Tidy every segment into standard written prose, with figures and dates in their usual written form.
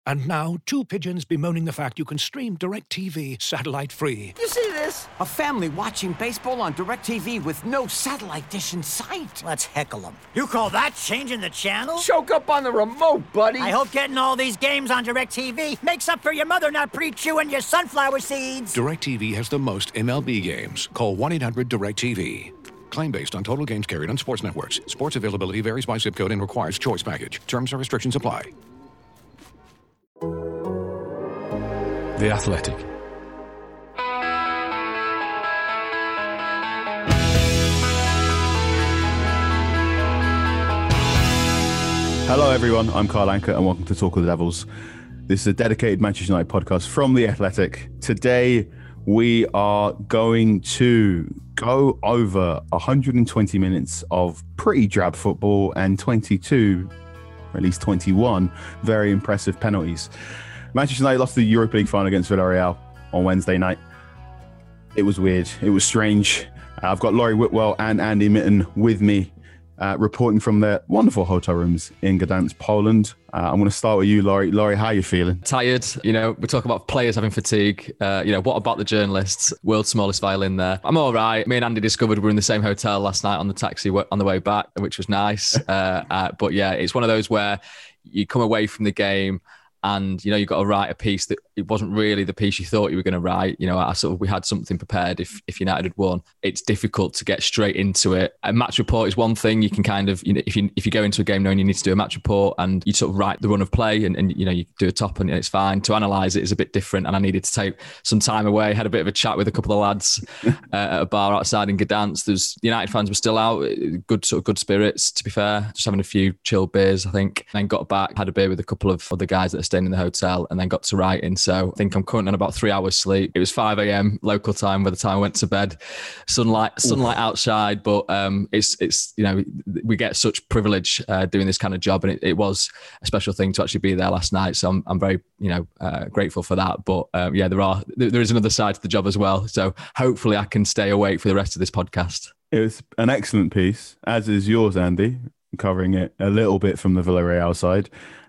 And now, two pigeons bemoaning the fact you can stream DirecTV satellite-free. You see this? A family watching baseball on DirecTV with no satellite dish in sight. Let's heckle them. You call that changing the channel? Choke up on the remote, buddy. I hope getting all these games on DirecTV makes up for your mother not pre-chewing your sunflower seeds. DirecTV has the most MLB games. Call 1-800-DirecTV. Claim based on total games carried on sports networks. Sports availability varies by zip code and requires choice package. Terms and restrictions apply. The Athletic. Hello everyone, I'm Carl Anker and welcome to Talk of the Devils. This is a dedicated Manchester United podcast from The Athletic. Today we are going to go over 120 minutes of pretty drab football and 22, or at least 21, very impressive penalties. Manchester United lost the Europa League final against Villarreal on Wednesday night. It was weird. It was strange. I've got Laurie Whitwell and Andy Mitten with me, reporting from their wonderful hotel rooms in Gdansk, Poland. I'm going to start with you, Laurie. Laurie, how are you feeling? Tired. We talk about players having fatigue. What about the journalists? World's smallest violin there. I'm all right. Me and Andy discovered we were in the same hotel last night on the taxi on the way back, which was nice. But yeah, it's one of those where you come away from the game and, you've got to write a piece that it wasn't really the piece you thought you were going to write. We had something prepared if United had won. It's difficult to get straight into it. A match report is one thing. You can kind of, if you go into a game knowing you need to do a match report and you sort of write the run of play and you do a top and it's fine. To analyse it is a bit different. And I needed to take some time away. Had a bit of a chat with a couple of lads at a bar outside in Gdansk. The United fans were still out. Good spirits, to be fair. Just having a few chilled beers, I think. And then got back, had a beer with a couple of other guys that are staying in the hotel and then got to writing. So I think I'm currently on about 3 hours sleep. It was 5 a.m. local time by the time I went to bed. Sunlight outside, but it's we get such privilege doing this kind of job, and it was a special thing to actually be there last night. So I'm very grateful for that. But there is another side to the job as well. So hopefully I can stay awake for the rest of this podcast. It was an excellent piece, as is yours, Andy, covering it a little bit from the Villarreal side.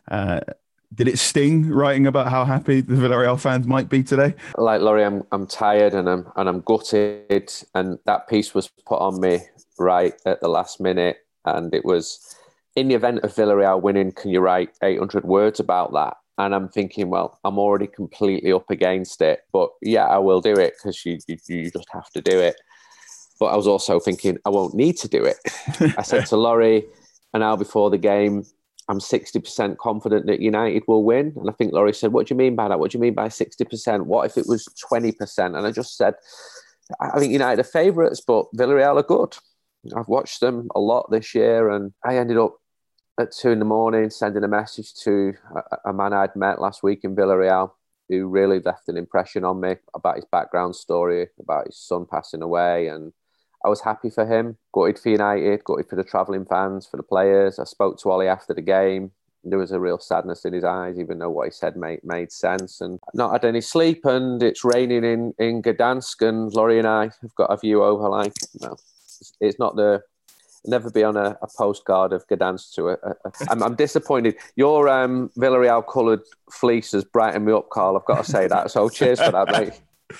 Did it sting writing about how happy the Villarreal fans might be today? Like Laurie, I'm tired and I'm gutted, and that piece was put on me right at the last minute. And it was, in the event of Villarreal winning, can you write 800 words about that? And I'm thinking, well, I'm already completely up against it, but yeah, I will do it because you just have to do it. But I was also thinking, I won't need to do it. I said to Laurie an hour before the game, I'm 60% confident that United will win. And I think Laurie said, what do you mean by that? What do you mean by 60%? What if it was 20%? And I just said, I think United are favourites, but Villarreal are good. I've watched them a lot this year, and I ended up at 2 a.m. sending a message to a man I'd met last week in Villarreal who really left an impression on me about his background story, about his son passing away, and I was happy for him, gutted for United, gutted for the travelling fans, for the players. I spoke to Ollie after the game. There was a real sadness in his eyes, even though what he said made sense. And I've not had any sleep, and it's raining in Gdansk, and Laurie and I have got a view over, it's not never be on a postcard of Gdansk I'm disappointed. Your Villarreal coloured fleece has brightened me up, Carl. I've got to say that. So cheers for that, mate.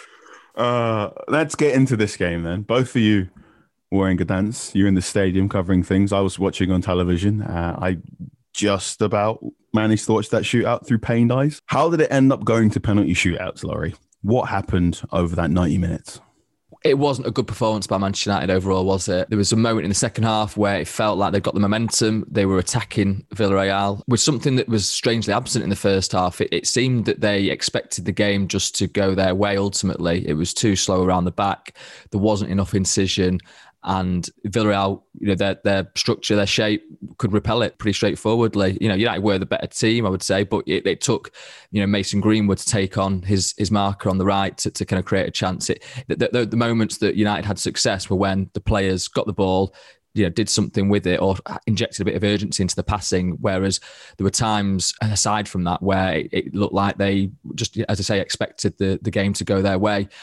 Let's get into this game then. Both of you were in Gdansk. You're in the stadium covering things. I was watching on television. I just about managed to watch that shootout through pained eyes. How did it end up going to penalty shootouts, Laurie? What happened over that 90 minutes? It wasn't a good performance by Manchester United overall, was it? There was a moment in the second half where it felt like they got the momentum. They were attacking Villarreal with something that was strangely absent in the first half. It seemed that they expected the game just to go their way ultimately. It was too slow around the back. There wasn't enough incision. And Villarreal, their structure, their shape could repel it pretty straightforwardly. United were the better team, I would say, but it took, Mason Greenwood to take on his marker on the right to kind of create a chance. The moments that United had success were when the players got the ball, did something with it or injected a bit of urgency into the passing. Whereas there were times aside from that where it looked like they just, as I say, expected the game to go their way.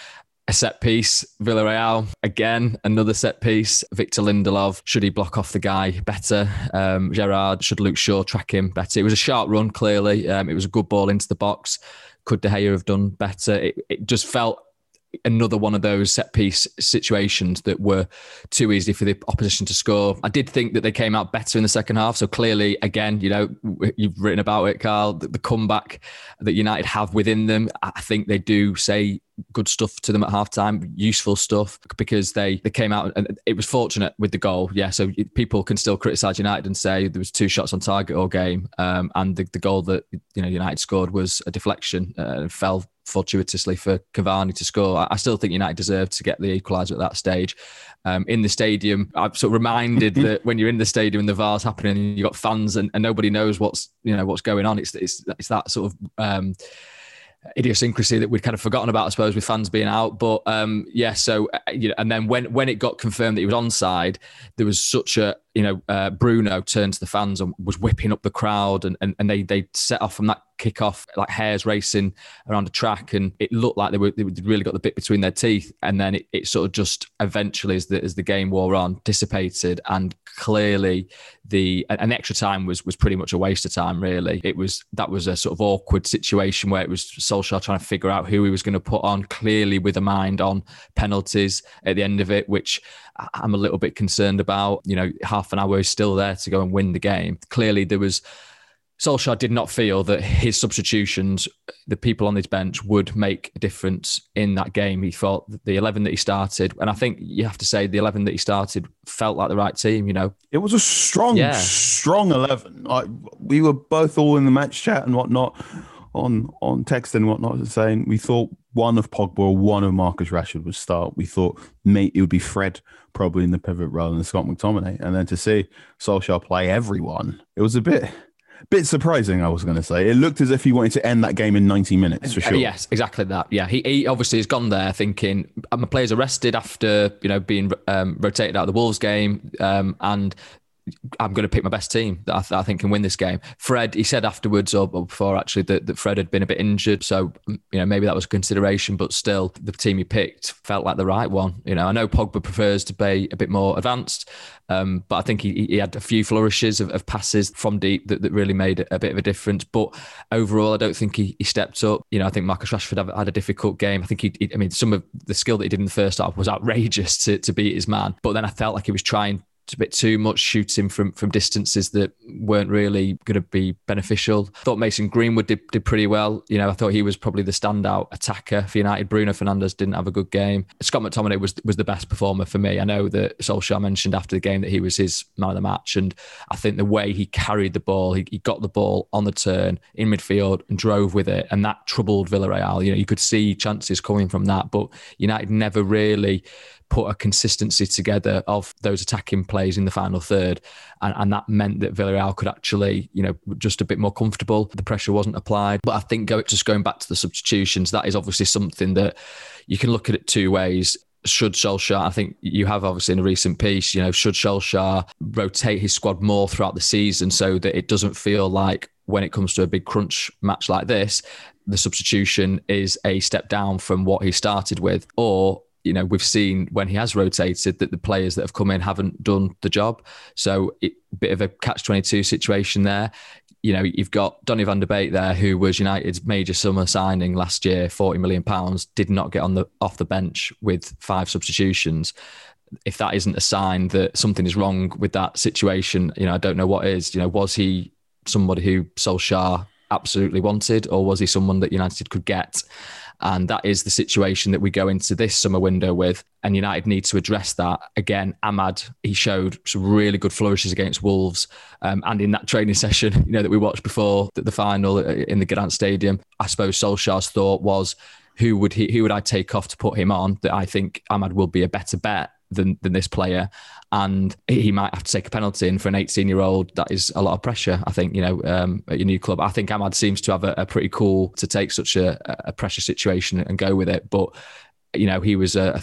A set piece, Villarreal, again, another set piece. Victor Lindelof, should he block off the guy better? Gerrard, should Luke Shaw track him better? It was a sharp run, clearly. It was a good ball into the box. Could De Gea have done better? It just felt another one of those set piece situations that were too easy for the opposition to score. I did think that they came out better in the second half. So clearly, again, you've written about it, Carl, the comeback that United have within them. I think they do say good stuff to them at halftime, useful stuff, because they came out and it was fortunate with the goal. Yeah, so people can still criticise United and say there was 2 shots on target all game, and the goal that United scored was a deflection and fell fortuitously for Cavani to score. I still think United deserved to get the equaliser at that stage. In the stadium, I'm sort of reminded that when you're in the stadium and the VAR's happening, and you've got fans and nobody knows what's going on. It's that sort of idiosyncrasy that we'd kind of forgotten about, I suppose, with fans being out. But so and then when it got confirmed that he was onside, there was such a Bruno turned to the fans and was whipping up the crowd, and they set off from that kick-off like hares racing around the track, and it looked like they really got the bit between their teeth. And then it sort of just eventually, as the game wore on, dissipated, and clearly an extra time was pretty much a waste of time, really. That was a sort of awkward situation where it was Solskjaer trying to figure out who he was going to put on, clearly with a mind on penalties at the end of it, which I'm a little bit concerned about. Half an hour is still there to go and win the game. Clearly Solskjaer did not feel that his substitutions, the people on his bench, would make a difference in that game. He thought that the 11 that he started, and I think you have to say the 11 that he started felt like the right team, It was a strong 11. We were both all in the match chat and whatnot, on text and whatnot, saying we thought one of Pogba or one of Marcus Rashford would start. We thought it would be Fred probably in the pivot rather than Scott McTominay. And then to see Solskjaer play everyone, it was a bit surprising, I was going to say. It looked as if he wanted to end that game in 90 minutes, for sure. Yes, exactly that. Yeah, he obviously has gone there thinking, my players are rested after being rotated out of the Wolves game, and I'm going to pick my best team that I think can win this game. Fred, he said afterwards or before actually that Fred had been a bit injured, so maybe that was a consideration, but still the team he picked felt like the right one. I know Pogba prefers to be a bit more advanced, but I think he had a few flourishes of passes from deep that really made a bit of a difference. But overall, I don't think he stepped up. I think Marcus Rashford had a difficult game. I think some of the skill that he did in the first half was outrageous to beat his man, but then I felt like he was trying a bit too much, shooting from distances that weren't really going to be beneficial. I thought Mason Greenwood did pretty well. I thought he was probably the standout attacker for United. Bruno Fernandes didn't have a good game. Scott McTominay was the best performer for me. I know that Solskjaer mentioned after the game that he was his man of the match, and I think the way he carried the ball, he got the ball on the turn in midfield and drove with it, and that troubled Villarreal. You could see chances coming from that, but United never really put a consistency together of those attacking plays in the final third. And that meant that Villarreal could actually, just a bit more comfortable. The pressure wasn't applied. But I think going back to the substitutions, that is obviously something that you can look at it 2 ways. Should Solskjaer, I think you have obviously in a recent piece, should Solskjaer rotate his squad more throughout the season so that it doesn't feel like when it comes to a big crunch match like this, the substitution is a step down from what he started with? Or we've seen when he has rotated that the players that have come in haven't done the job. So a bit of a catch-22 situation there. You've got Donny van de Beek there, who was United's major summer signing last year, £40 million, did not get off the bench with 5 substitutions. If that isn't a sign that something is wrong with that situation, I don't know what is. Was he somebody who Solskjaer absolutely wanted, or was he someone that United could get? And that is the situation that we go into this summer window with. And United need to address that. Again, Ahmad, he showed some really good flourishes against Wolves. And in that training session, that we watched before the final in the Gdansk Stadium, I suppose Solskjaer's thought was, who would I take off to put him on? That I think Ahmad will be a better bet than this player, and he might have to take a penalty. And for an 18-year-old, that is a lot of pressure. I think at your new club, I think Ahmad seems to have a pretty cool to take such a pressure situation and go with it. But he was a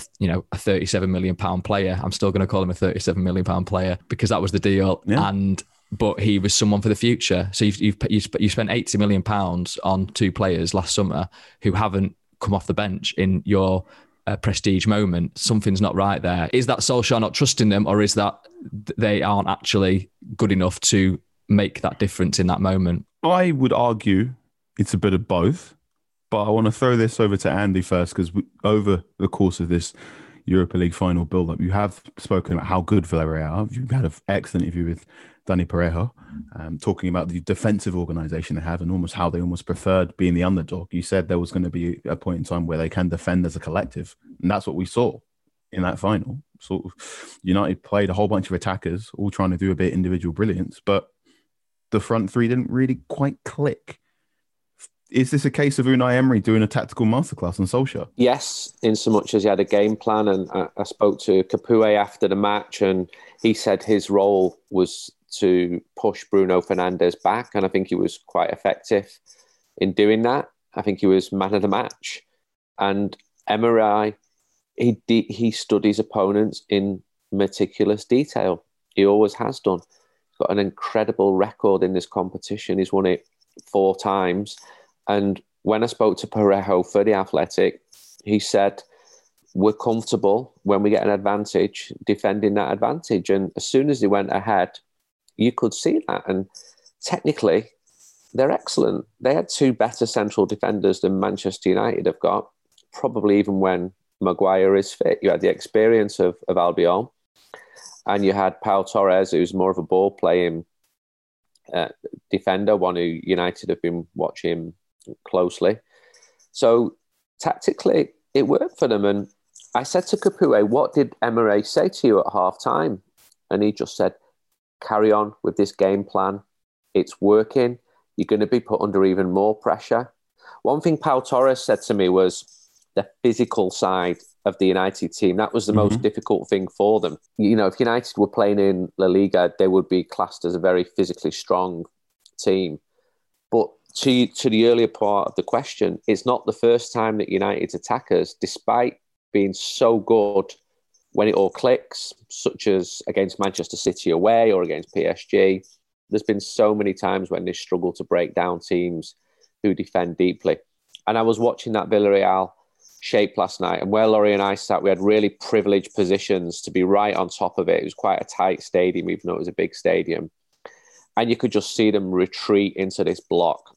37 million pound player. I'm still going to call him a 37 million pound player because that was the deal. Yeah. But he was someone for the future. So you spent 80 million pounds on 2 players last summer who haven't come off the bench in your a prestige moment. Something's not right there. Is that Solskjaer not trusting them, or is that they aren't actually good enough to make that difference in that moment? I would argue it's a bit of both, but I want to throw this over to Andy first, because over the course of this Europa League final build-up, you have spoken about how good Villarreal are. You've had an excellent interview with Dani Parejo, talking about the defensive organisation they have and almost how they almost preferred being the underdog. You said there was going to be a point in time where they can defend as a collective, and that's what we saw in that final. So United played a whole bunch of attackers, all trying to do a bit of individual brilliance, but the front three didn't really quite click. Is this a case of Unai Emery doing a tactical masterclass on Solskjaer? Yes, in so much as he had a game plan. And I spoke to Capoue after the match, and he said his role was to push Bruno Fernandes back. And I think he was quite effective in doing that. I think he was man of the match. And Emery, he studies opponents in meticulous detail. He always has done. He's got an incredible record in this competition. He's won it 4 times. And when I spoke to Parejo for The Athletic, he said, we're comfortable when we get an advantage, defending that advantage. And as soon as he went ahead, you could see that. And technically, they're excellent. They had 2 better central defenders than Manchester United have got, probably even when Maguire is fit. You had the experience of Albiol, and you had Pau Torres, who's more of a ball-playing defender, one who United have been watching closely. So tactically, it worked for them. And I said to Capoue, what did Emery say to you at half-time? And he just said, carry on with this game plan. It's working. You're going to be put under even more pressure. One thing Pau Torres said to me was the physical side of the United team. That was the most difficult thing for them. You know, if United were playing in La Liga, they would be classed as a very physically strong team. But to the earlier part of the question, it's not the first time that United's attackers, despite being so good when it all clicks, such as against Manchester City away or against PSG, there's been so many times when they struggle to break down teams who defend deeply. And I was watching that Villarreal shape last night, and where Laurie and I sat, we had really privileged positions to be right on top of it. It was quite a tight stadium, even though it was a big stadium. And you could just see them retreat into this block.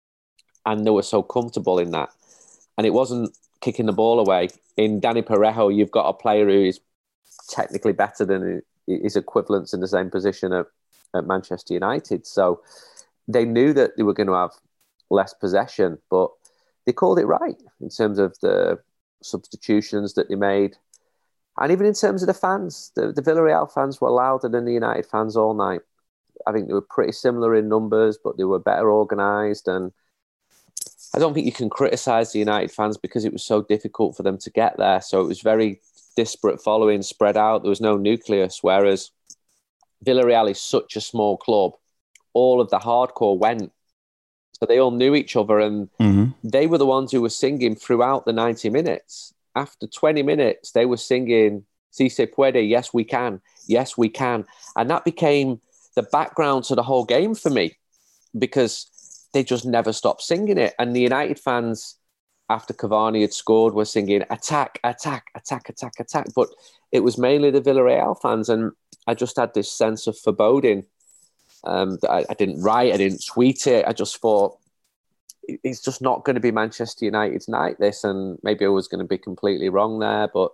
And they were so comfortable in that. And it wasn't kicking the ball away. In Dani Parejo, you've got a player who is technically better than his equivalents in the same position at Manchester United. So they knew that they were going to have less possession, but they called it right in terms of the substitutions that they made. And even in terms of the fans, the Villarreal fans were louder than the United fans all night. I think they were pretty similar in numbers, but they were better organised. And I don't think you can criticise the United fans because it was so difficult for them to get there. So it was very disparate following, spread out. There was no nucleus, whereas Villarreal is such a small club. All of the hardcore went. So they all knew each other, and they were the ones who were singing throughout the 90 minutes. After 20 minutes, they were singing, Si se puede, yes, we can. Yes, we can. And that became the background to the whole game for me because they just never stopped singing it. And the United fans, after Cavani had scored, were singing attack, attack, attack, attack, attack. But it was mainly the Villarreal fans. And I just had this sense of foreboding that I didn't write, I didn't tweet it. I just thought, it's just not going to be Manchester United's night, this. And maybe I was going to be completely wrong there. But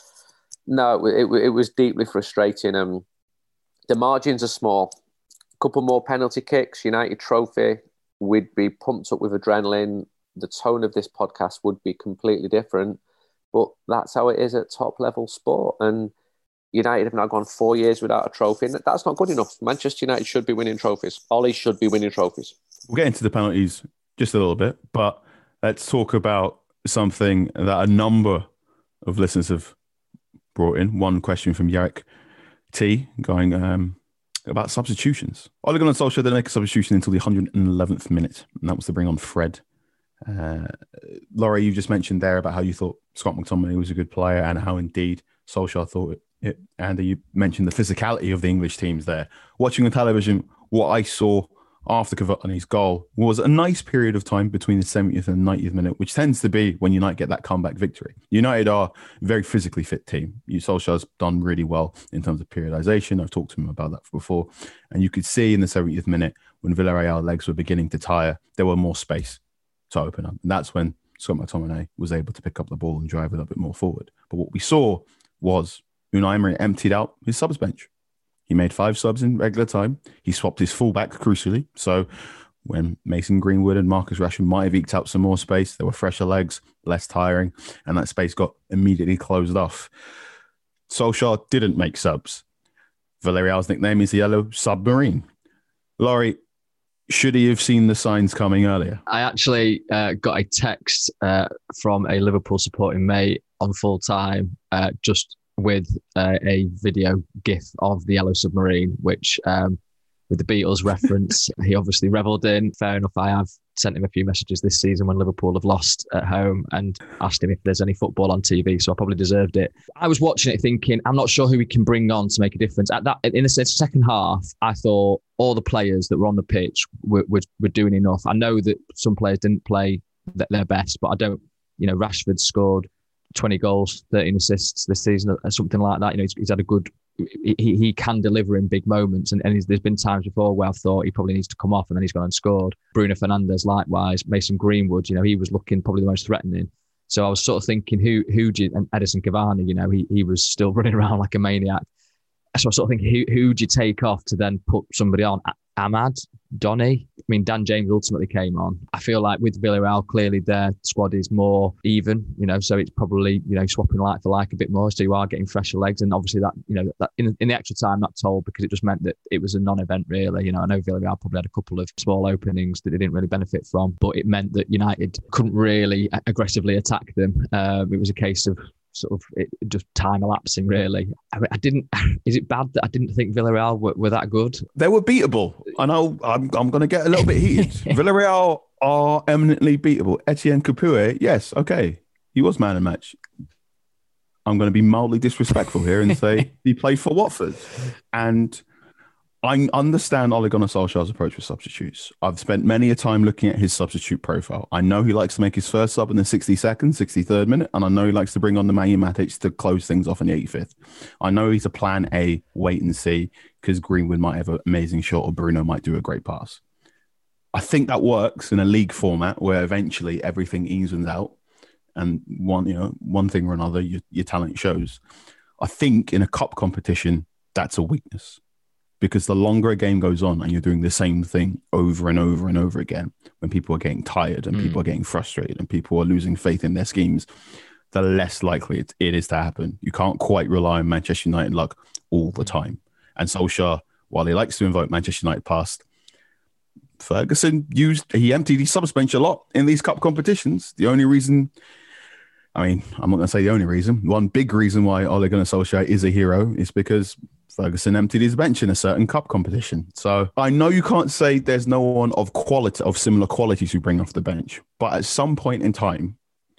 no, it was deeply frustrating. The margins are small. A couple more penalty kicks, United trophy. We'd be pumped up with adrenaline. The tone of this podcast would be completely different. But that's how it is at top level sport. And United have now gone 4 years without a trophy. And that's not good enough. Manchester United should be winning trophies. Ollie should be winning trophies. We'll get into the penalties just a little bit, but let's talk about something that a number of listeners have brought in. One question from Yarrick T going about substitutions. Ole Gunnar Solskjaer didn't make a substitution until the 111th minute, and that was to bring on Fred. Laurie, you just mentioned there about how you thought Scott McTominay was a good player and how indeed Solskjaer thought it. Andy, you mentioned the physicality of the English teams there. Watching the television, what I saw after Cavani's goal was a nice period of time between the 70th and 90th minute, which tends to be when United get that comeback victory. United are a very physically fit team. Solskjaer's done really well in terms of periodization. I've talked to him about that before. And you could see in the 70th minute when Villarreal legs were beginning to tire, there were more space to open up. And that's when Scott McTominay was able to pick up the ball and drive a little bit more forward. But what we saw was Unai Emery emptied out his subs bench. He made 5 subs in regular time. He swapped his fullback crucially. So when Mason Greenwood and Marcus Rashford might have eked out some more space, there were fresher legs, less tiring, and that space got immediately closed off. Solskjaer didn't make subs. Villarreal's nickname is the Yellow Submarine. Laurie, should he have seen the signs coming earlier? I actually got a text from a Liverpool supporting mate on full time, just with a video GIF of the Yellow Submarine, which with the Beatles reference, he obviously revelled in. Fair enough, I have sent him a few messages this season when Liverpool have lost at home and asked him if there's any football on TV, so I probably deserved it. I was watching it thinking, I'm not sure who we can bring on to make a difference. In the second half, I thought all the players that were on the pitch were doing enough. I know that some players didn't play their best, but I don't, Rashford scored 20 goals, 13 assists this season, or something like that. He's had a good. He can deliver in big moments, and there's been times before where I've thought he probably needs to come off, and then he's gone and scored. Bruno Fernandes, likewise. Mason Greenwood, he was looking probably the most threatening. So I was sort of thinking, and Edison Cavani, he was still running around like a maniac. So I was sort of thinking, who do you take off to then put somebody on? Ahmad, Donny. I mean, Dan James ultimately came on. I feel like with Villarreal, clearly their squad is more even, so it's probably, swapping like for like a bit more. So you are getting fresher legs. And obviously that, that in the extra time, not told because it just meant that it was a non-event really. I know Villarreal probably had a couple of small openings that they didn't really benefit from, but it meant that United couldn't really aggressively attack them. It was a case of sort of just time elapsing, really. I mean, is it bad that I didn't think Villarreal were that good? They were beatable. I know I'm going to get a little bit heated. Villarreal are eminently beatable. Etienne Capoue, yes, okay. He was man of the match. I'm going to be mildly disrespectful here and say he played for Watford. And I understand Ole Gunnar Solskjaer's approach with substitutes. I've spent many a time looking at his substitute profile. I know he likes to make his first sub in the 62nd, 63rd minute, and I know he likes to bring on the Nemanja Matic to close things off in the 85th. I know he's a plan A, wait and see, because Greenwood might have an amazing shot or Bruno might do a great pass. I think that works in a league format where eventually everything evens out and one thing or another, your talent shows. I think in a cup competition, that's a weakness. Because the longer a game goes on and you're doing the same thing over and over and over again, when people are getting tired and people are getting frustrated and people are losing faith in their schemes, the less likely it is to happen. You can't quite rely on Manchester United luck all the time. And Solskjaer, while he likes to invoke Manchester United past, Ferguson emptied his subs bench a lot in these cup competitions. The only reason, I'm not going to say the only reason, one big reason why Ole Gunnar Solskjaer is a hero is because Ferguson emptied his bench in a certain cup competition. So I know you can't say there's no one of similar quality to bring off the bench, but at some point in time,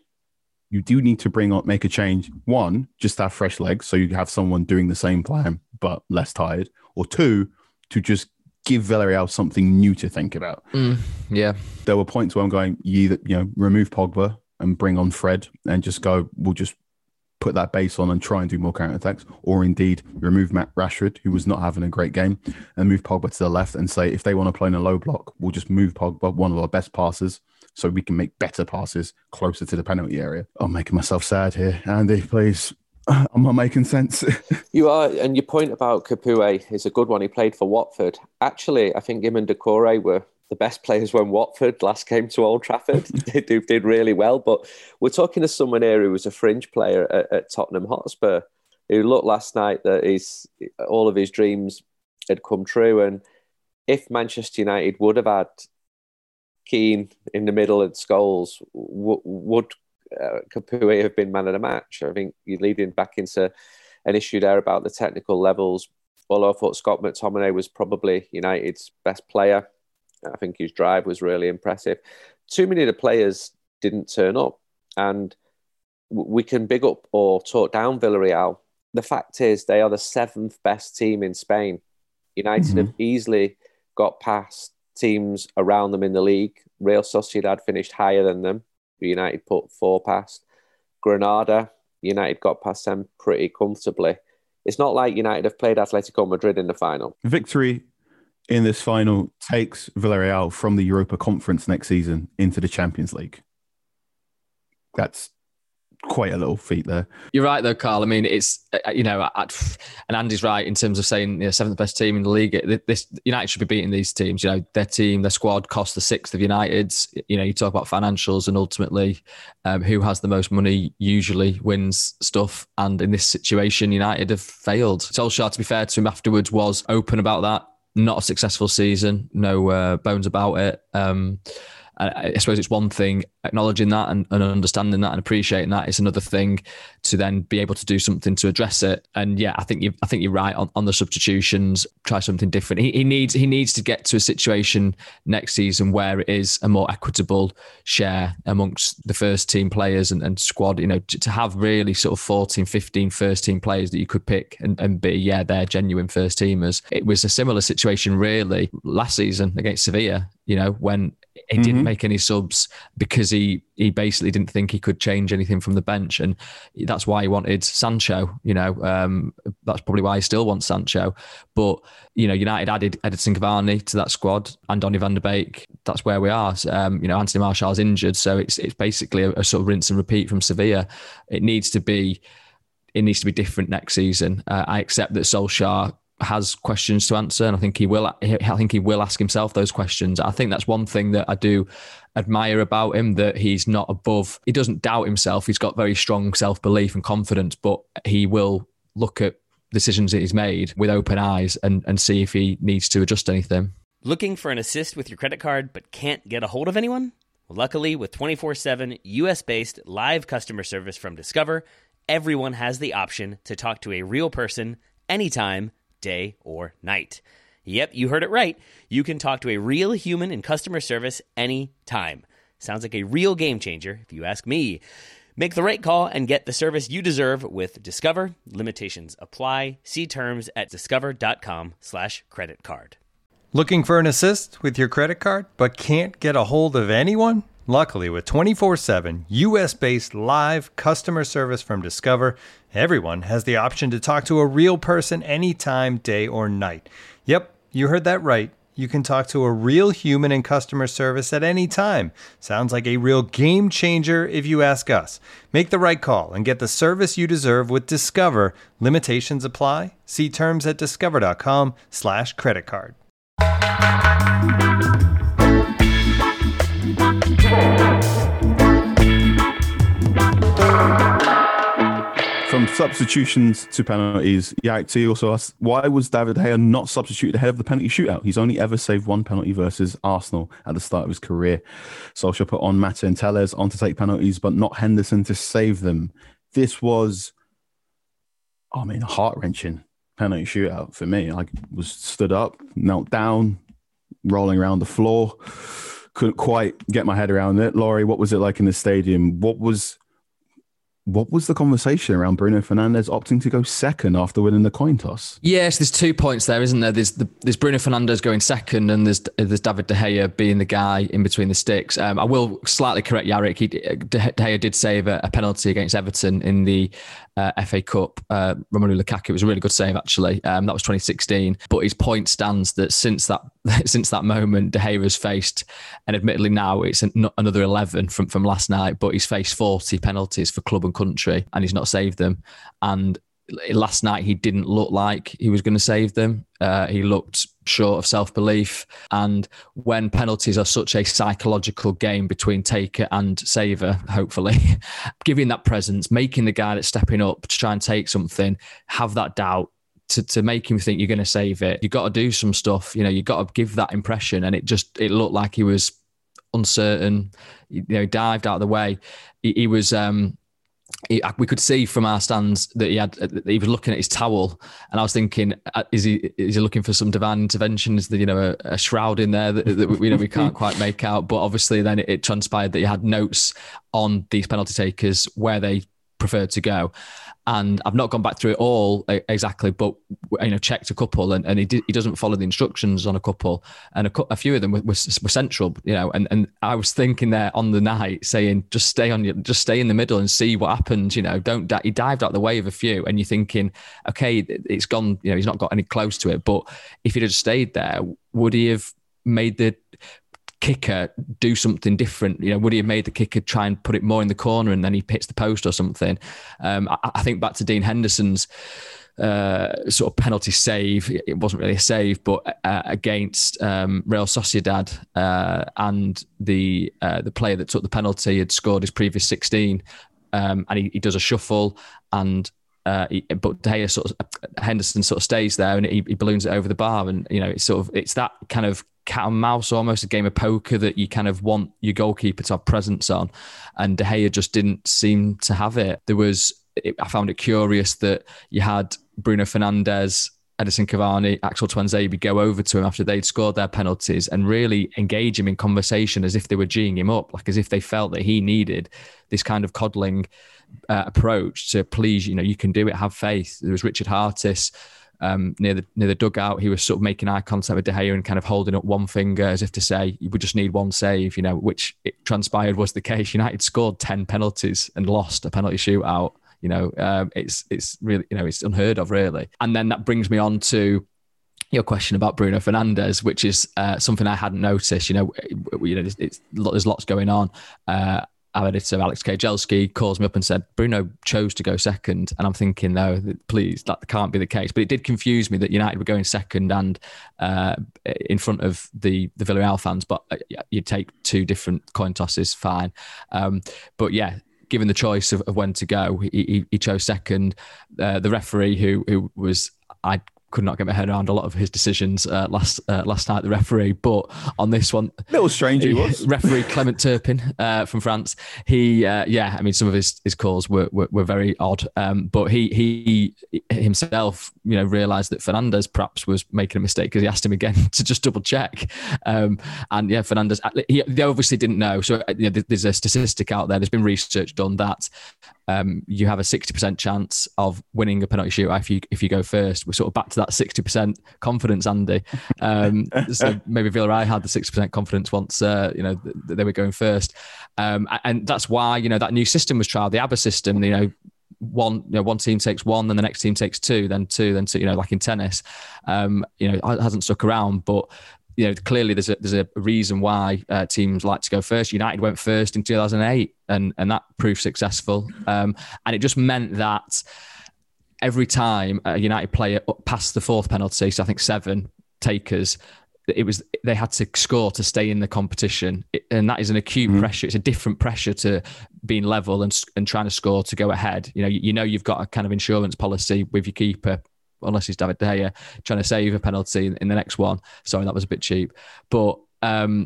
you do need to make a change. One, just to have fresh legs, so you have someone doing the same plan but less tired. Or two, to just give Villarreal something new to think about. Yeah, there were points where I'm going, you either remove Pogba and bring on Fred, and just go, we'll just put that base on and try and do more counter-attacks, or indeed remove Matt Rashford, who was not having a great game, and move Pogba to the left and say, if they want to play in a low block, we'll just move Pogba, one of our best passers, so we can make better passes closer to the penalty area. I'm making myself sad here. Andy, please. I'm not making sense. You are, and your point about Capoue is a good one. He played for Watford. Actually, I think him and Doucouré were the best players when Watford last came to Old Trafford. They did really well. But we're talking to someone here who was a fringe player at Tottenham Hotspur, who looked last night that all of his dreams had come true. And if Manchester United would have had Keane in the middle and Scholes, would Capoue have been man of the match? I think you're leading back into an issue there about the technical levels. Although I thought Scott McTominay was probably United's best player. I think his drive was really impressive. Too many of the players didn't turn up, and we can big up or talk down Villarreal. The fact is they are the 7th best team in Spain. United have easily got past teams around them in the league. Real Sociedad finished higher than them, who United put 4 past. Granada, United got past them pretty comfortably. It's not like United have played Atletico Madrid in the final. Victory in this final takes Villarreal from the Europa Conference next season into the Champions League. That's quite a little feat there. You're right, though, Carl. I mean, it's, and Andy's right in terms of saying 7th best team in the league. This United should be beating these teams. Their squad cost the 6th of United's. You talk about financials, and ultimately, who has the most money usually wins stuff. And in this situation, United have failed. Solskjaer, to be fair to him afterwards, was open about that. Not a successful season, no bones about it. I suppose it's one thing acknowledging that and understanding that and appreciating that. It's another thing to then be able to do something to address it. And yeah, I think you're right on the substitutions. Try something different. He needs to get to a situation next season where it is a more equitable share amongst the first team players and squad. To have really sort of 14, 15 first team players that you could pick and be they're genuine first teamers. It was a similar situation really last season against Sevilla. When he didn't make any subs because he basically didn't think he could change anything from the bench. And that's why he wanted Sancho, that's probably why he still wants Sancho. But, United added Edinson Cavani to that squad and Donny van de Beek. That's where we are. Anthony Martial's injured. So it's basically a sort of rinse and repeat from Sevilla. It needs to be different next season. I accept that Solskjaer has questions to answer, and I think he will ask himself those questions. I think that's one thing that I do admire about him, that he's not above. He doesn't doubt himself. He's got very strong self-belief and confidence, but he will look at decisions that he's made with open eyes and see if he needs to adjust anything. Looking for an assist with your credit card but can't get a hold of anyone? Well, luckily, with 24/7 US-based live customer service from Discover, everyone has the option to talk to a real person anytime, day or night. Yep, you heard it right. You can talk to a real human in customer service anytime. Sounds like a real game changer, if you ask me. Make the right call and get the service you deserve with Discover. Limitations apply. See terms at discover.com/creditcard. Looking for an assist with your credit card but can't get a hold of anyone? Luckily, with 24/7 US-based live customer service from Discover, everyone has the option to talk to a real person anytime, day or night. Yep, you heard that right. You can talk to a real human in customer service at any time. Sounds like a real game changer if you ask us. Make the right call and get the service you deserve with Discover. Limitations apply. See terms at discover.com/creditcard. From substitutions to penalties, T also asked, why was David De Gea not substituted ahead of the penalty shootout? He's only ever saved one penalty versus Arsenal at the start of his career. Solskjaer put on Mata and Telles on to take penalties, but not Henderson to save them. This was, a heart-wrenching penalty shootout for me. I was stood up, knelt down, rolling around the floor. Couldn't quite get my head around it. Laurie, what was it like in the stadium? What was the conversation around Bruno Fernandes opting to go second after winning the coin toss? Yes, there's 2 points there, isn't there? There's Bruno Fernandes going second, and there's David De Gea being the guy in between the sticks. I will slightly correct Yarrick. De Gea did save a penalty against Everton in the FA Cup. Romelu Lukaku, it was a really good save actually. That was 2016. But his point stands that since that moment, De Gea has faced, and admittedly now it's another 11 from last night, but he's faced 40 penalties for club and country, and he's not saved them. And last night he didn't look like he was going to save them. He looked short of self-belief. And when penalties are such a psychological game between taker and saver, hopefully, giving that presence, making the guy that's stepping up to try and take something, have that doubt, to make him think you're going to save it, you've got to do some stuff. You've got to give that impression. And it looked like he was uncertain. He dived out of the way. He was... we could see from our stands that he was looking at his towel, and I was thinking, is he looking for some divine intervention? Is there a shroud in there that we can't quite make out? But obviously, then it transpired that he had notes on these penalty takers where they preferred to go. And I've not gone back through it all exactly, but checked a couple, and he doesn't follow the instructions on a couple, and a few of them were central, and I was thinking there on the night, saying just stay in the middle and see what happens. He dived out the way of a few, and you're thinking, okay, it's gone. He's not got any close to it, but if he'd have stayed there, would he have made the kicker do something different? Would he have made the kicker try and put it more in the corner and then he hits the post or something? I think back to Dean Henderson's sort of penalty save. It wasn't really a save, but against Real Sociedad, and the player that took the penalty had scored his previous 16, and he does a shuffle, and but De Gea Henderson sort of stays there, and he balloons it over the bar, and it's that kind of cat and mouse, almost a game of poker that you kind of want your goalkeeper to have presence on, and De Gea just didn't seem to have it. I found it curious that you had Bruno Fernandes, Edison Cavani, Axel Tuanzebe go over to him after they'd scored their penalties and really engage him in conversation as if they were geeing him up, like as if they felt that he needed this kind of coddling approach to, please, you can do it, have faith. There was Richard Hartis near the dugout. He was sort of making eye contact with De Gea and kind of holding up one finger as if to say, we just need one save, which it transpired was the case. United scored 10 penalties and lost a penalty shootout. It's really, it's unheard of, really. And then that brings me on to your question about Bruno Fernandes, which is something I hadn't noticed. There's lots going on. Our editor, Alex Kajelski, calls me up and said, Bruno chose to go second. And I'm thinking, no, please, that can't be the case. But it did confuse me that United were going second and in front of the Villarreal fans. But you take two different coin tosses, fine. But yeah, given the choice of when to go, he chose second. The referee, who was, I could not get my head around a lot of his decisions last night, the referee, but on this one, little strange he was. Referee Clement Turpin from France. He, some of his calls were very odd, but he himself, realised that Fernandes perhaps was making a mistake because he asked him again to just double check. Fernandes, they obviously didn't know. So there's a statistic out there. There's been research done that you have a 60% chance of winning a penalty shootout if you go first. We're sort of back to that 60% confidence, Andy. So maybe Villarreal had the 60% confidence once they were going first, and that's why that new system was trialled, the ABBA system. One team takes one, then the next team takes two, then two, like in tennis. It hasn't stuck around, but clearly there's a reason why teams like to go first. United went first in 2008, and that proved successful. And it just meant that every time a United player passed the fourth penalty, so I think 7 takers, they had to score to stay in the competition, and that is an acute pressure. It's a different pressure to being level and trying to score to go ahead. You've got a kind of insurance policy with your keeper, unless he's David De Gea, trying to save a penalty in the next one. Sorry, that was a bit cheap. But, so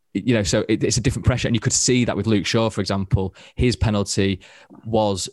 it's a different pressure. And you could see that with Luke Shaw, for example. His penalty was,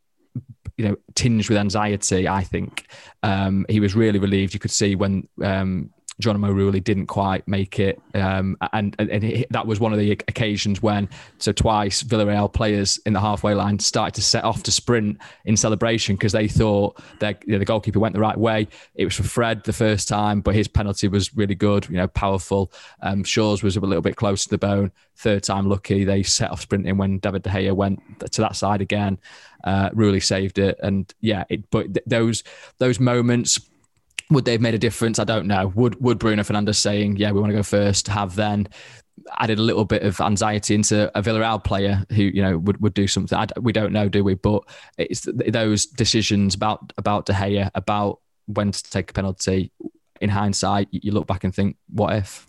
tinged with anxiety, I think. He was really relieved. You could see when Geronimo Rulli didn't quite make it. And that was one of the occasions when, so twice, Villarreal players in the halfway line started to set off to sprint in celebration because they thought the goalkeeper went the right way. It was for Fred the first time, but his penalty was really good, powerful. Shaw's was a little bit close to the bone. Third time lucky, they set off sprinting when David De Gea went to that side again. Rulli saved it. And but those moments, would they have made a difference? I don't know. Would Bruno Fernandes saying, we want to go first, have then added a little bit of anxiety into a Villarreal player who, would do something? We don't know, do we? But it's those decisions about De Gea, about when to take a penalty. In hindsight, you look back and think, what if?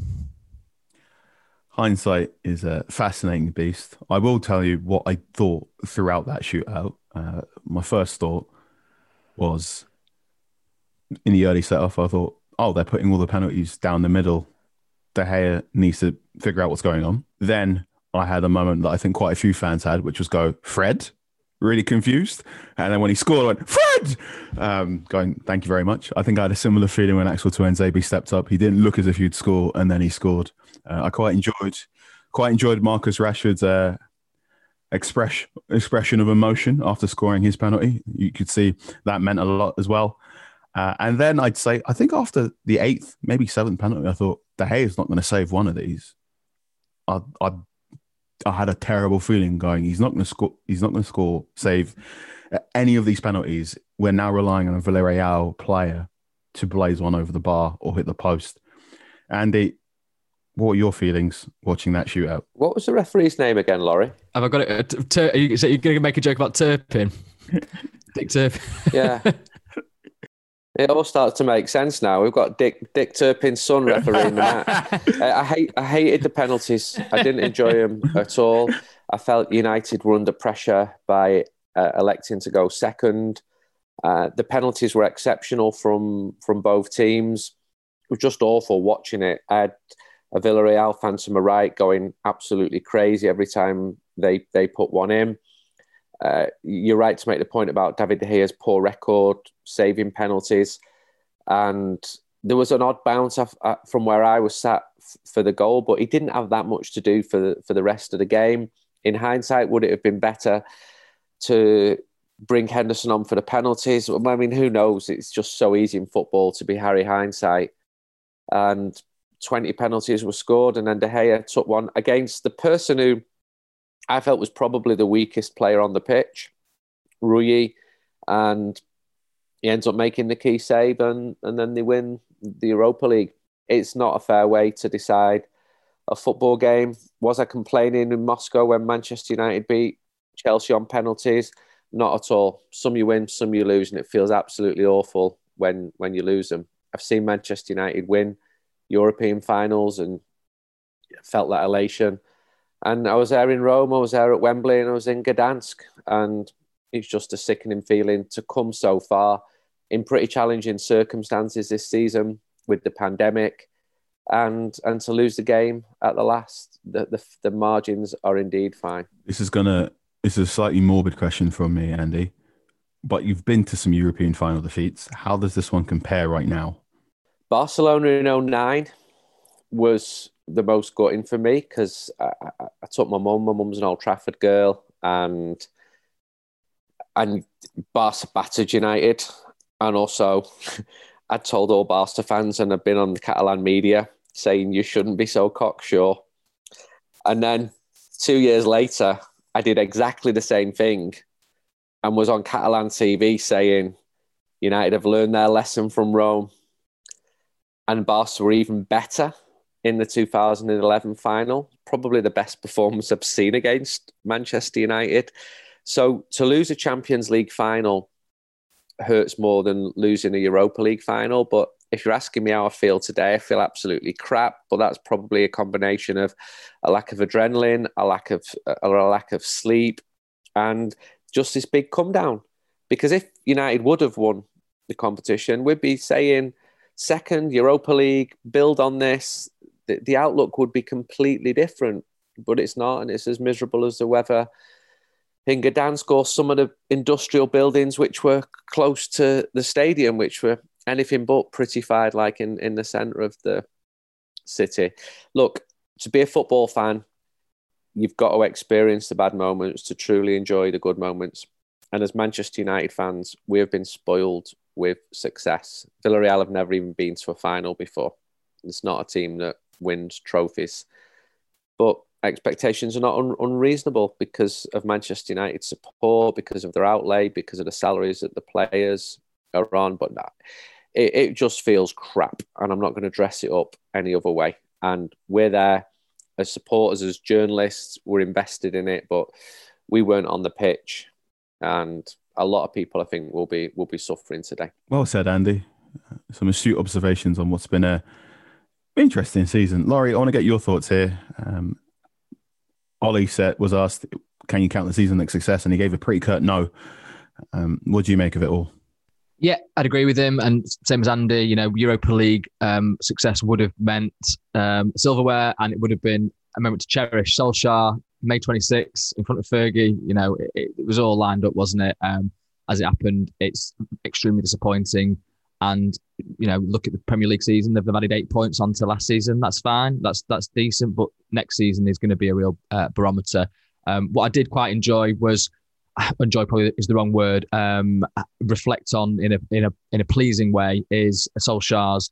Hindsight is a fascinating beast. I will tell you what I thought throughout that shootout. My first thought was, in the early set-off, I thought, they're putting all the penalties down the middle. De Gea needs to figure out what's going on. Then I had a moment that I think quite a few fans had, which was go, Fred? Really confused. And then when he scored, I went, Fred! Going, thank you very much. I think I had a similar feeling when Axel Tuanzebe stepped up. He didn't look as if he'd score, and then he scored. I quite enjoyed Marcus Rashford's expression of emotion after scoring his penalty. You could see that meant a lot as well. And then I'd say, I think after the 8th, maybe 7th penalty, I thought De Gea is not going to save one of these. I had a terrible feeling going, he's not going to score. He's not going to save any of these penalties. We're now relying on a Villarreal player to blaze one over the bar or hit the post. Andy, what were your feelings watching that shootout? What was the referee's name again, Laurie? Have I got it? Are you going to make a joke about Turpin? Dick Turpin. Yeah. It all starts to make sense now. We've got Dick Turpin's son refereeing the match. I hated the penalties. I didn't enjoy them at all. I felt United were under pressure by electing to go second. The penalties were exceptional from both teams. It was just awful watching it. I had a Villarreal fan to my right going absolutely crazy every time they put one in. You're right to make the point about David De Gea's poor record saving penalties, and there was an odd bounce from where I was sat for the goal, but he didn't have that much to do for the rest of the game. In hindsight, would it have been better to bring Henderson on for the penalties? I mean, who knows? It's just so easy in football to be Harry Hindsight. And 20 penalties were scored, and then De Gea took one against the person who I felt was probably the weakest player on the pitch, Rui, and he ends up making the key save, and then they win the Europa League. It's not a fair way to decide a football game. Was I complaining in Moscow when Manchester United beat Chelsea on penalties? Not at all. Some you win, some you lose, and it feels absolutely awful when you lose them. I've seen Manchester United win European finals and felt that elation. And I was there in Rome, I was there at Wembley, and I was in Gdansk. And it's just a sickening feeling to come so far in pretty challenging circumstances this season with the pandemic, and to lose the game at the last. The margins are indeed fine. This is a slightly morbid question from me, Andy, but you've been to some European final defeats. How does this one compare right now? Barcelona in 2009 was the most gutting for me because I took my mum. My mum's an Old Trafford girl, and Barca battered United. And also, I told all Barca fans, and I've been on the Catalan media saying you shouldn't be so cocksure. And then 2 years later, I did exactly the same thing and was on Catalan TV saying United have learned their lesson from Rome. And Barca were even better in the 2011 final. Probably the best performance I've seen against Manchester United. So to lose a Champions League final hurts more than losing a Europa League final. But if you're asking me how I feel today, I feel absolutely crap. But that's probably a combination of a lack of adrenaline, a lack of sleep, and just this big come down. Because if United would have won the competition, we'd be saying second Europa League, build on this. The outlook would be completely different. But it's not, and it's as miserable as the weather in Gdansk or some of the industrial buildings which were close to the stadium, which were anything but prettified, like in the centre of the city. Look, to be a football fan, you've got to experience the bad moments to truly enjoy the good moments. And as Manchester United fans, we have been spoiled with success. Villarreal have never even been to a final before. It's not a team that wins trophies. But expectations are not unreasonable because of Manchester United's support, because of their outlay, because of the salaries that the players are on. But no, it just feels crap, and I'm not going to dress it up any other way. And we're there as supporters, as journalists, we're invested in it, but we weren't on the pitch, and a lot of people, I think, will be suffering today. Well said, Andy. Some astute observations on what's been a interesting season. Laurie, I want to get your thoughts here. Ollie was asked, can you count the season like success? And he gave a pretty curt no. What do you make of it all? Yeah, I'd agree with him. And same as Andy, Europa League success would have meant silverware, and it would have been a moment to cherish. Solskjaer, May 26 in front of Fergie, it was all lined up, wasn't it? As it happened, it's extremely disappointing. And, look at the Premier League season. They've added 8 points onto last season. That's fine. That's decent. But next season is going to be a real barometer. What I did quite enjoy was, enjoy probably is the wrong word, reflect on in a pleasing way, is Solskjaer's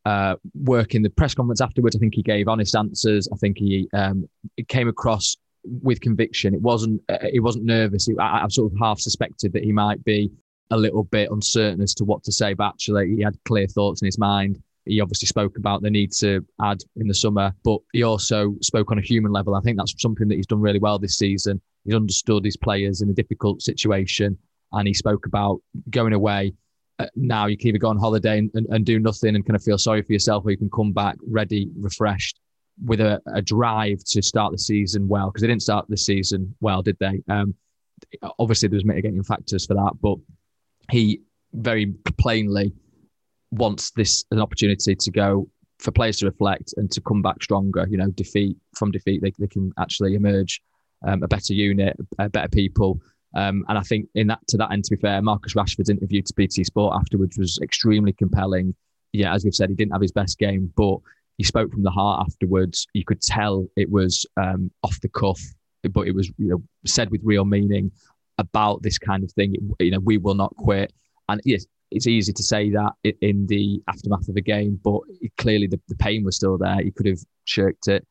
work in the press conference afterwards. I think he gave honest answers. I think it came across with conviction. It wasn't nervous. I've sort of half suspected that he might be a little bit uncertain as to what to say, but actually he had clear thoughts in his mind. He obviously spoke about the need to add in the summer, but he also spoke on a human level. I think that's something that he's done really well this season. He's understood his players in a difficult situation, and he spoke about going away. Now you can either go on holiday and do nothing and kind of feel sorry for yourself, or you can come back ready, refreshed, with a drive to start the season well, because they didn't start the season well, did they? Obviously, there was mitigating factors for that, but he very plainly wants this an opportunity to go for players to reflect and to come back stronger. You know, from defeat, they can actually emerge a better unit, better people. And I think to that end, to be fair, Marcus Rashford's interview to BT Sport afterwards was extremely compelling. Yeah, as we've said, he didn't have his best game, but he spoke from the heart afterwards. You could tell it was off the cuff, but it was said with real meaning about this kind of thing. We will not quit. And yes, it's easy to say that in the aftermath of a game, but clearly the pain was still there. He could have shirked it.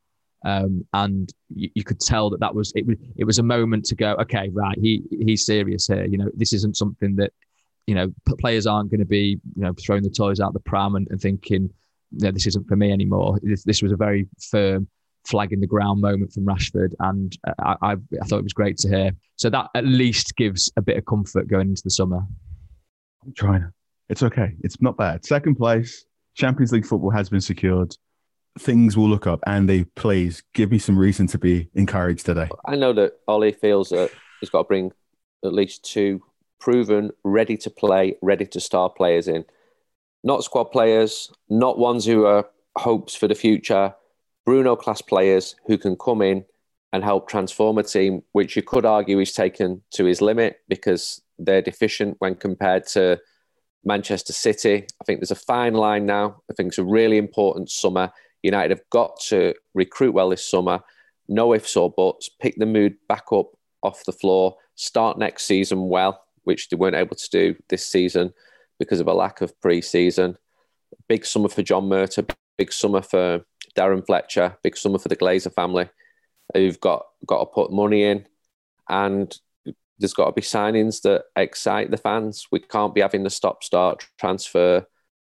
And you could tell that was it was a moment to go, okay, right, he's serious here. This isn't something that players aren't going to be throwing the toys out the pram and thinking, this isn't for me anymore. This was a very firm flag in the ground moment from Rashford, and I thought it was great to hear. So that at least gives a bit of comfort going into the summer. I'm trying. It's okay. It's not bad. Second place, Champions League football has been secured. Things will look up. Andy, please give me some reason to be encouraged today. I know that Ollie feels that he's got to bring at least 2 proven, ready to play, ready to start players in. Not squad players, not ones who are hopes for the future. Bruno-class players who can come in and help transform a team, which you could argue he's taken to his limit because they're deficient when compared to Manchester City. I think there's a fine line now. I think it's a really important summer. United have got to recruit well this summer. No ifs or buts. Pick the mood back up off the floor. Start next season well, which they weren't able to do this season because of a lack of pre-season. Big summer for John Murtough. Big summer for Darren Fletcher. Big summer for the Glazer family, who've got to put money in. And there's got to be signings that excite the fans. We can't be having the stop-start transfer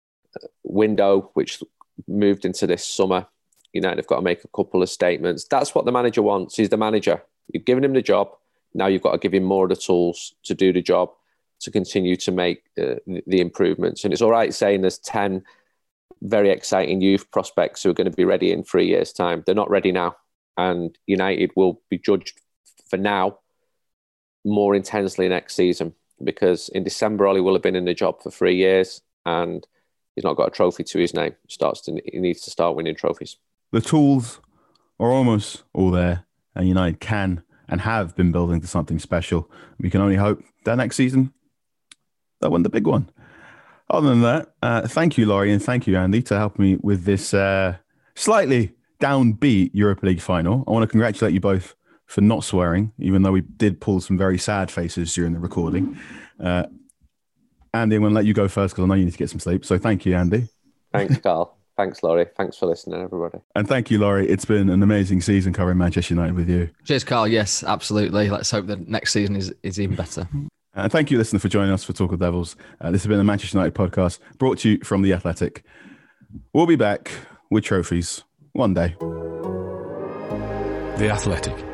window, which moved into this summer. United have got to make a couple of statements. That's what the manager wants. He's the manager. You've given him the job. Now you've got to give him more of the tools to do the job, to continue to make the improvements. And it's all right saying there's 10 very exciting youth prospects who are going to be ready in 3 years' time. They're not ready now. And United will be judged for now more intensely next season, because in December, Ollie will have been in the job for 3 years and he's not got a trophy to his name. He needs to start winning trophies. The tools are almost all there, and United can and have been building to something special. We can only hope that next season they'll win the big one. Other than that, thank you, Laurie, and thank you, Andy, to help me with this slightly downbeat Europa League final. I want to congratulate you both for not swearing, even though we did pull some very sad faces during the recording. Andy, I'm going to let you go first because I know you need to get some sleep. So thank you, Andy. Thanks, Carl. Thanks, Laurie. Thanks for listening, everybody. And thank you, Laurie. It's been an amazing season covering Manchester United with you. Cheers, Carl. Yes, absolutely. Let's hope the next season is even better. And thank you, listener, for joining us for Talk of Devils. This has been a Manchester United podcast brought to you from The Athletic. We'll be back with trophies one day. The Athletic.